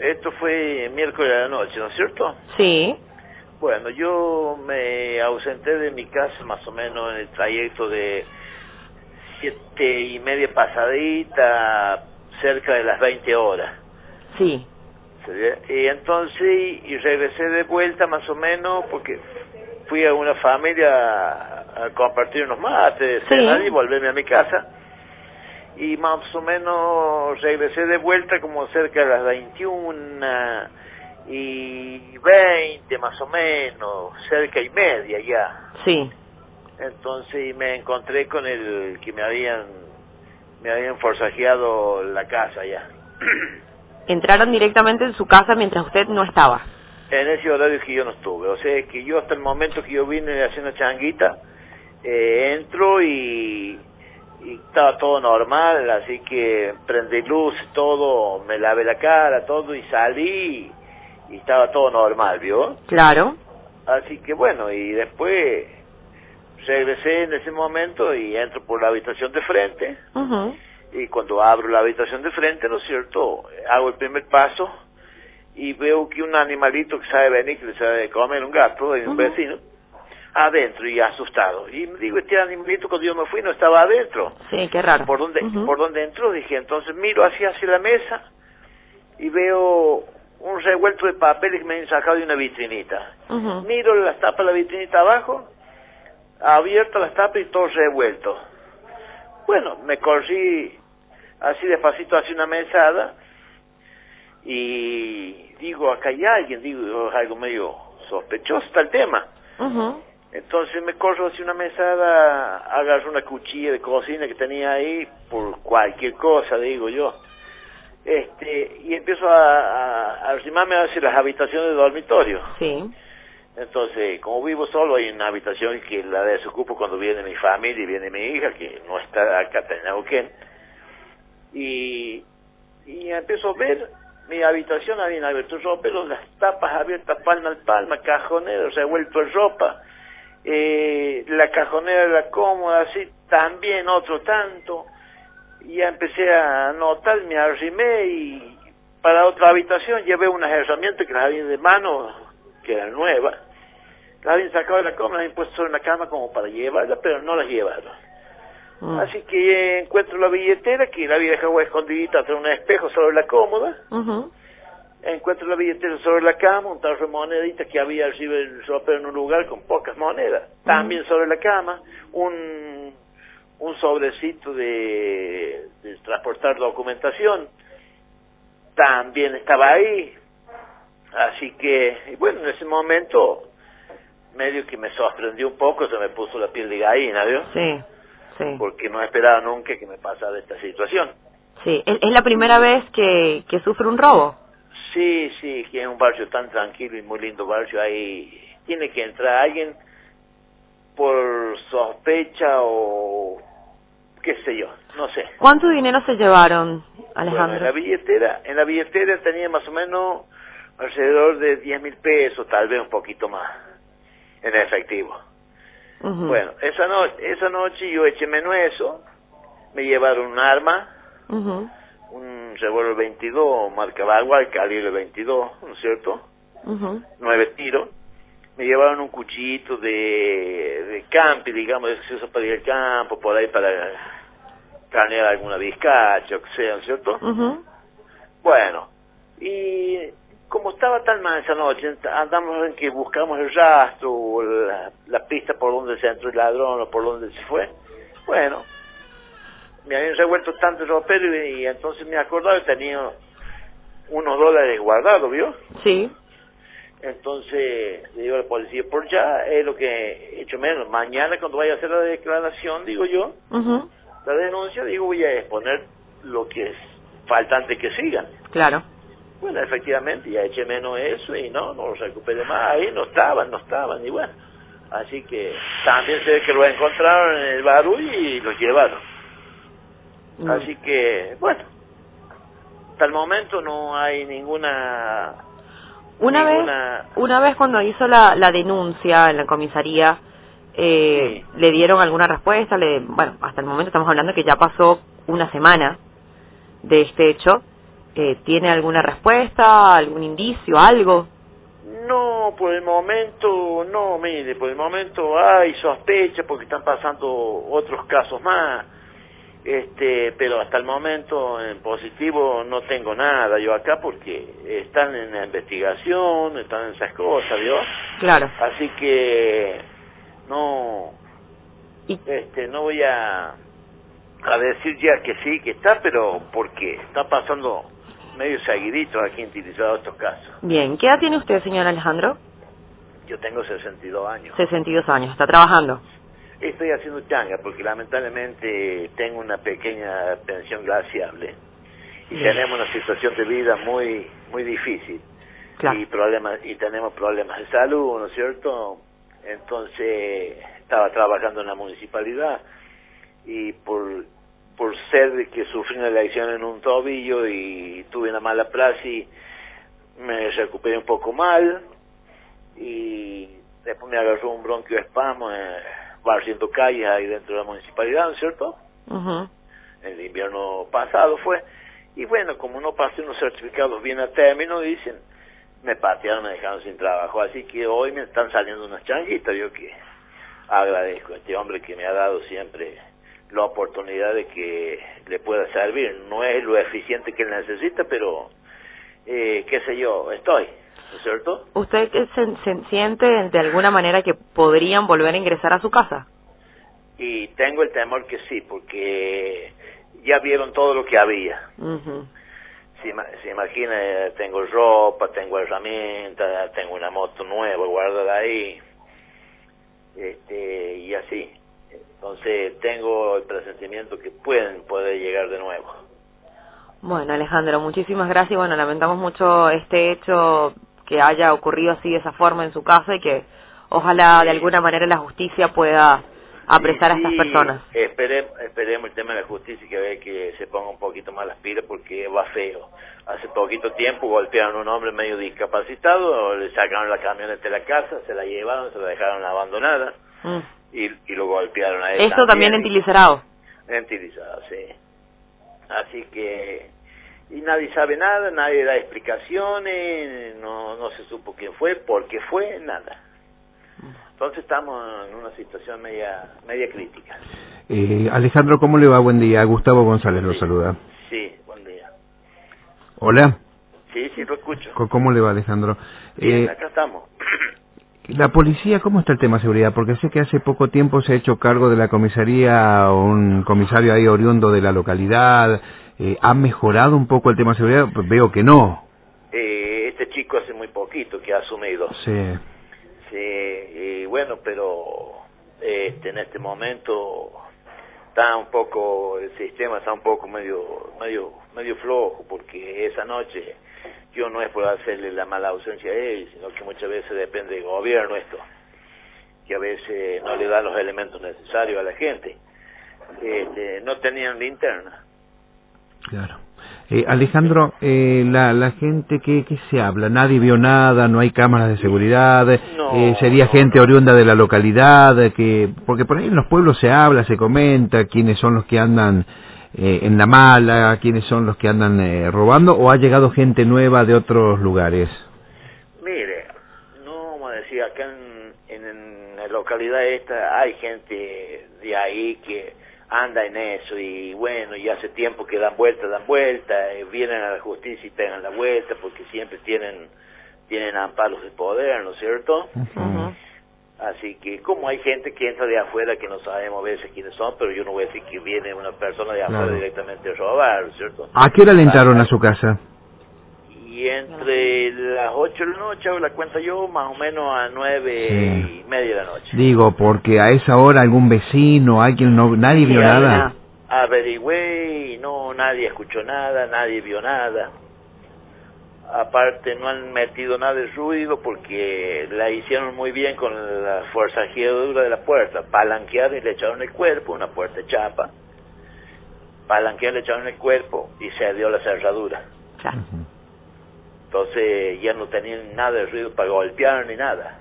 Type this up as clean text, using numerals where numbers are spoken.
Esto fue miércoles a la noche, ¿no es cierto? Sí. Bueno, yo me ausenté de mi casa más o menos en el trayecto de 7:30 pasadita, cerca de las 20 horas. Sí. Y entonces, y regresé de vuelta más o menos, porque fui a una familia a compartir unos mates, cenar y volverme a mi casa. Y más o menos regresé de vuelta como cerca de las 21:20 más o menos, cerca y media ya. Sí. Entonces me encontré con el que me habían forzajeado la casa ya. Entraron directamente en su casa mientras usted no estaba. En ese horario que yo no estuve, o sea que yo hasta el momento que yo vine haciendo changuita, entro y estaba todo normal, así que prendí luz, todo, me lavé la cara, todo, y salí y estaba todo normal, ¿vio? Claro. Así que bueno, y después regresé en ese momento y entro por la habitación de frente, y cuando abro la habitación de frente, ¿no es cierto?, hago el primer paso y veo que un animalito que sabe venir, que le sabe comer, un gato de un vecino, adentro y asustado. Y me digo, este animalito cuando yo me fui no estaba adentro. Sí, qué raro. ¿Por dónde entró? Dije, entonces miro hacia la mesa y veo un revuelto de papeles que me han sacado de una vitrinita. Miro las tapas de la vitrinita abajo, abierto las tapas y todo revuelto. Bueno, me corrí así despacito hacia una mesada y digo, acá hay alguien, digo, algo medio sospechoso está el tema. Entonces me corro hacia una mesada, agarro una cuchilla de cocina que tenía ahí, por cualquier cosa, digo yo, y empiezo a arrimarme hacia las habitaciones de dormitorio. Sí. Entonces, como vivo solo, hay una habitación que la desocupo cuando viene mi familia y viene mi hija, que no está acá en Neuquén, y empiezo a ver mi habitación, habían abierto ropero, las tapas abiertas palma al palma, cajonero revuelto de ropa, la cajonera de la cómoda, así también otro tanto, y ya empecé a notar, me arrimé y para otra habitación llevé unas herramientas que las habían de mano, que eran nuevas, las habían sacado de la cómoda, las habían puesto sobre la cama como para llevarlas, pero no las llevaron. Así que encuentro la billetera, que la había dejado escondidita tras un espejo sobre la cómoda. Encuentro la billetera sobre la cama, un tarro de moneditas que había arriba del ropero en un lugar con pocas monedas. También sobre la cama, un sobrecito de transportar documentación. También estaba ahí. Así que, y bueno, en ese momento, medio que me sorprendió un poco, se me puso la piel de gallina, ¿vio? Sí, sí. Porque no esperaba nunca que me pasara esta situación. Sí, ¿es la primera vez que sufre un robo? Sí, que es un barrio tan tranquilo y muy lindo barrio, ahí tiene que entrar alguien por sospecha o qué sé yo, no sé. ¿Cuánto dinero se llevaron, Alejandro? Bueno, en la billetera tenía más o menos alrededor de 10.000 pesos, tal vez un poquito más, en efectivo. Bueno, esa noche yo eché menos eso, me llevaron un arma, un revólver 22, marca Bagual, calibre 22, ¿no es cierto? 9 tiros. Me llevaron un cuchillito de campi, digamos, que se usa para ir al campo, por ahí para carnear alguna bizcacha, o que sea, ¿no es cierto? Bueno, y como estaba tan mal esa noche, andamos en que buscamos el rastro, o la pista por donde se entró el ladrón, o por donde se fue. Bueno, me habían revuelto tanto el ropero y entonces me acordaba que tenía unos dólares guardados, ¿vio? Sí. Entonces le digo a la policía, por ya es lo que he hecho menos. Mañana cuando vaya a hacer la declaración, digo yo, la denuncia, digo, voy a exponer lo que es faltante que sigan. Claro. Bueno, efectivamente, ya eché menos eso y no lo recuperé más. Ahí no estaban, y bueno. Así que también se ve que lo encontraron en el barul y lo llevaron. Así que, bueno, hasta el momento no hay ninguna... Una vez cuando hizo la denuncia en la comisaría, Sí. ¿le dieron alguna respuesta? Bueno, hasta el momento estamos hablando que ya pasó una semana de este hecho. ¿Tiene alguna respuesta, algún indicio, algo? No, por el momento, no, mire, por el momento hay sospecha porque están pasando otros casos más, pero hasta el momento en positivo no tengo nada yo acá porque están en la investigación, están en esas cosas, ¿vio? Claro. Así que no, no voy a decir ya que sí, que está, pero porque está pasando medio seguidito aquí en Tilizado estos casos. Bien, ¿qué edad tiene usted, señor Alejandro? Yo tengo 62 años. 62 años, ¿está trabajando? Estoy haciendo changa porque lamentablemente tengo una pequeña pensión glaciable y tenemos una situación de vida muy muy difícil. Claro. Y tenemos problemas de salud, ¿no es cierto? Entonces estaba trabajando en la municipalidad y por ser que sufrí una lesión en un tobillo y tuve una mala praxis, me recuperé un poco mal y después me agarró un bronquioespasmo barriendo calles ahí dentro de la municipalidad, ¿no es cierto? El invierno pasado fue, y bueno, como no pasé unos certificados bien a término, dicen, me patearon, me dejaron sin trabajo, así que hoy me están saliendo unas changuitas, yo que agradezco a este hombre que me ha dado siempre la oportunidad de que le pueda servir. No es lo eficiente que él necesita, pero qué sé yo, estoy, ¿no es cierto? ¿Usted se siente de alguna manera que podrían volver a ingresar a su casa? Y tengo el temor que sí, porque ya vieron todo lo que había. Se imagina, tengo ropa, tengo herramientas, tengo una moto nueva guardada ahí, y así. Entonces tengo el presentimiento que pueden poder llegar de nuevo. Bueno, Alejandro, muchísimas gracias. Bueno, lamentamos mucho este hecho que haya ocurrido así de esa forma en su casa y que ojalá de alguna manera la justicia pueda apresar a estas personas. Esperemos el tema de la justicia que se ponga un poquito más las pilas porque va feo. Hace poquito tiempo golpearon a un hombre medio discapacitado, le sacaron la camioneta de la casa, se la llevaron, se la dejaron abandonada. Y lo golpearon a él. Esto también en Tilizarao. En Tilizarao, sí. Así que, y nadie sabe nada, nadie da explicaciones, no se supo quién fue, por qué fue, nada. Entonces estamos en una situación media crítica. Alejandro, ¿cómo le va? Buen día. Gustavo González lo saluda. Sí, buen día. Hola. Sí, lo escucho. ¿Cómo le va, Alejandro? Bien, acá estamos. La policía, ¿cómo está el tema de seguridad? Porque sé que hace poco tiempo se ha hecho cargo de la comisaría un comisario ahí oriundo de la localidad. ¿Ha mejorado un poco el tema de seguridad? Pues veo que no. Este chico hace muy poquito que ha asumido. Sí. Sí, y bueno, pero en este momento está un poco, el sistema está un poco medio flojo, porque esa noche yo no es por hacerle la mala ausencia a él, sino que muchas veces depende del gobierno esto, que a veces no le dan los elementos necesarios a la gente. No tenían linterna. Claro. Alejandro, la gente, ¿qué se habla? ¿Nadie vio nada? ¿No hay cámaras de seguridad? ¿Sería gente oriunda de la localidad? Porque por ahí en los pueblos se habla, se comenta quiénes son los que andan en la mala, quiénes son los que andan robando, ¿o ha llegado gente nueva de otros lugares? Mire, no, como decía, acá en la localidad esta hay gente de ahí que anda en eso, y bueno, y hace tiempo que dan vuelta, vienen a la justicia y pegan la vuelta, porque siempre tienen amparos de poder, ¿no es cierto? Así que, como hay gente que entra de afuera que no sabemos a veces quiénes son, pero yo no voy a decir que viene una persona de afuera directamente a robar, ¿no es cierto? ¿A qué hora le entraron a su casa? Y entre las 8 de la noche, hago la cuenta yo, más o menos a 9:30 de la noche. Digo, porque a esa hora algún vecino, nadie vio nada. Averigüé y no, nadie escuchó nada, nadie vio nada. Aparte no han metido nada de ruido porque la hicieron muy bien con la forzajeadura de la puerta. Palanquearon y le echaron el cuerpo, una puerta de chapa. Palanquearon, le echaron el cuerpo y se dio la cerradura. Entonces ya no tenían nada de ruido para golpear ni nada.